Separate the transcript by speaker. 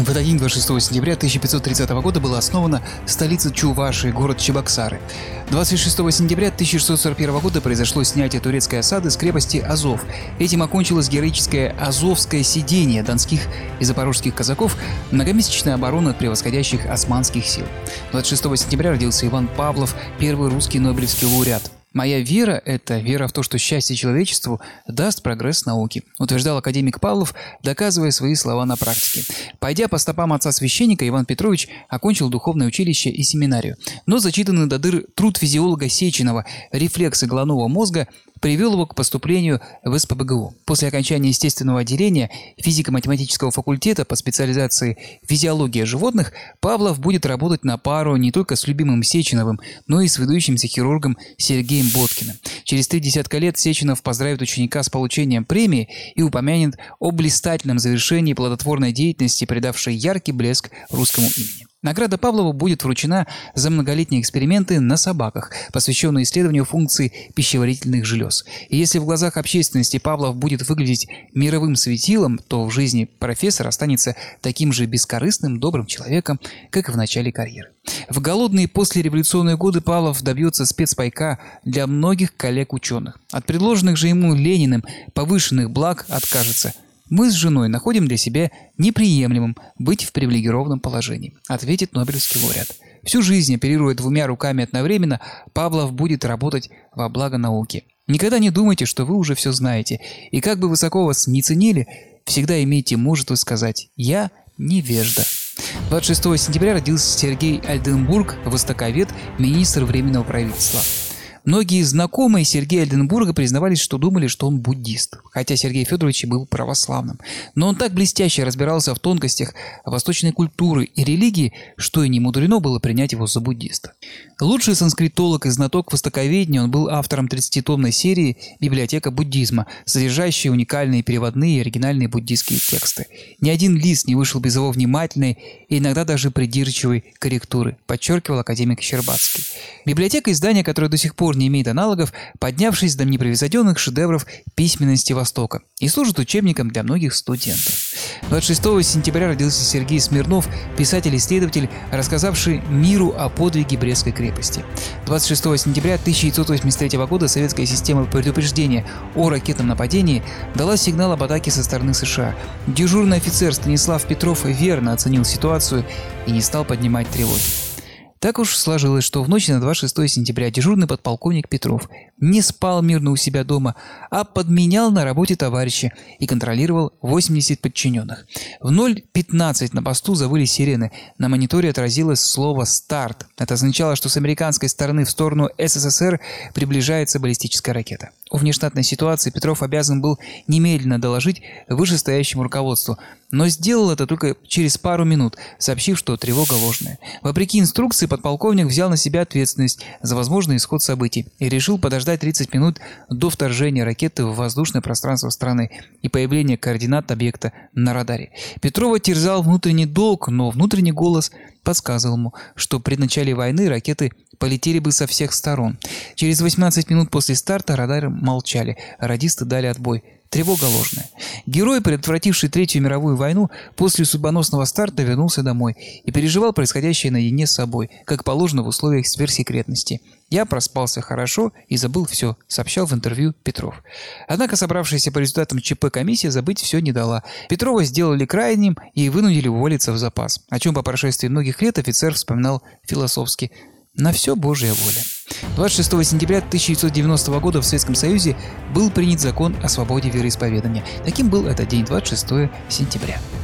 Speaker 1: В этот день, 26 сентября 1530 года, была основана столица Чувашии, город Чебоксары. 26 сентября 1641 года произошло снятие турецкой осады с крепости Азов. Этим окончилось героическое Азовское сидение донских и запорожских казаков, многомесячная оборона от превосходящих османских сил. 26 сентября родился Иван Павлов, первый русский нобелевский лауреат. «Моя вера – это вера в то, что счастье человечеству даст прогресс науки», утверждал академик Павлов, доказывая свои слова на практике. Пойдя по стопам отца-священника, Иван Петрович окончил духовное училище и семинарию. Но зачитанный до дыр труд физиолога Сеченова «Рефлексы головного мозга» привел его к поступлению в СПбГУ. После окончания естественного отделения физико-математического факультета по специализации «Физиология животных» Павлов будет работать на пару не только с любимым Сеченовым, но и с выдающимся хирургом Сергеем Боткиным. Через 30 лет Сеченов поздравит ученика с получением премии и упомянет о блистательном завершении плодотворной деятельности, придавшей яркий блеск русскому имени. Награда Павлову будет вручена за многолетние эксперименты на собаках, посвященные исследованию функций пищеварительных желез. И если в глазах общественности Павлов будет выглядеть мировым светилом, то в жизни профессор останется таким же бескорыстным, добрым человеком, как и в начале карьеры. В голодные послереволюционные годы Павлов добьется спецпайка для многих коллег-ученых. От предложенных же ему Лениным повышенных благ откажется. «Мы с женой находим для себя неприемлемым быть в привилегированном положении», ответит нобелевский лауреат. Всю жизнь, оперируя двумя руками одновременно, Павлов будет работать во благо науки. Никогда не думайте, что вы уже все знаете, и как бы высоко вас ни ценили, всегда имейте мужество сказать «я невежда». 26 сентября родился Сергей Альденбург, востоковед, министр Временного правительства. Многие знакомые Сергея Альденбурга признавались, что думали, что он буддист, хотя Сергей Федорович был православным. Но он так блестяще разбирался в тонкостях восточной культуры и религии, что и не мудрено было принять его за буддиста. Лучший санскритолог и знаток востоковедения, он был автором 30-томной серии «Библиотека буддизма», содержащей уникальные переводные и оригинальные буддистские тексты. Ни один лист не вышел без его внимательной и иногда даже придирчивой корректуры, подчеркивал академик Щербацкий. Библиотека – издание, которое до сих пор не имеет аналогов, поднявшись до непревзойденных шедевров письменности Востока, и служит учебником для многих студентов. 26 сентября родился Сергей Смирнов, писатель-исследователь, рассказавший миру о подвиге Брестской крепости. 26 сентября 1983 года советская система предупреждения о ракетном нападении дала сигнал об атаке со стороны США. Дежурный офицер Станислав Петров верно оценил ситуацию и не стал поднимать тревоги. Так уж сложилось, что в ночь на 26 сентября дежурный подполковник Петров не спал мирно у себя дома, а подменял на работе товарища и контролировал 80 подчиненных. В 0:15 на посту завыли сирены. На мониторе отразилось слово «старт». Это означало, что с американской стороны в сторону СССР приближается баллистическая ракета. О внештатной ситуации Петров обязан был немедленно доложить вышестоящему руководству, но сделал это только через пару минут, сообщив, что тревога ложная. Вопреки инструкции, подполковник взял на себя ответственность за возможный исход событий и решил подождать 30 минут до вторжения ракеты в воздушное пространство страны и появления координат объекта на радаре. Петрова терзал внутренний долг, но внутренний голос подсказывал ему, что при начале войны ракеты полетели бы со всех сторон. Через 18 минут после старта радары молчали, а радисты дали отбой. Тревога ложная. Герой, предотвративший Третью мировую войну, после судьбоносного старта вернулся домой и переживал происходящее наедине с собой, как положено в условиях сверхсекретности. «Я проспался хорошо и забыл все», — сообщал в интервью Петров. Однако собравшаяся по результатам ЧП комиссия забыть все не дала. Петрова сделали крайним и вынудили уволиться в запас, о чем по прошествии многих лет офицер вспоминал философски: «На все Божья воля». 26 сентября 1990 года в Советском Союзе был принят закон о свободе вероисповедания. Таким был этот день, 26 сентября.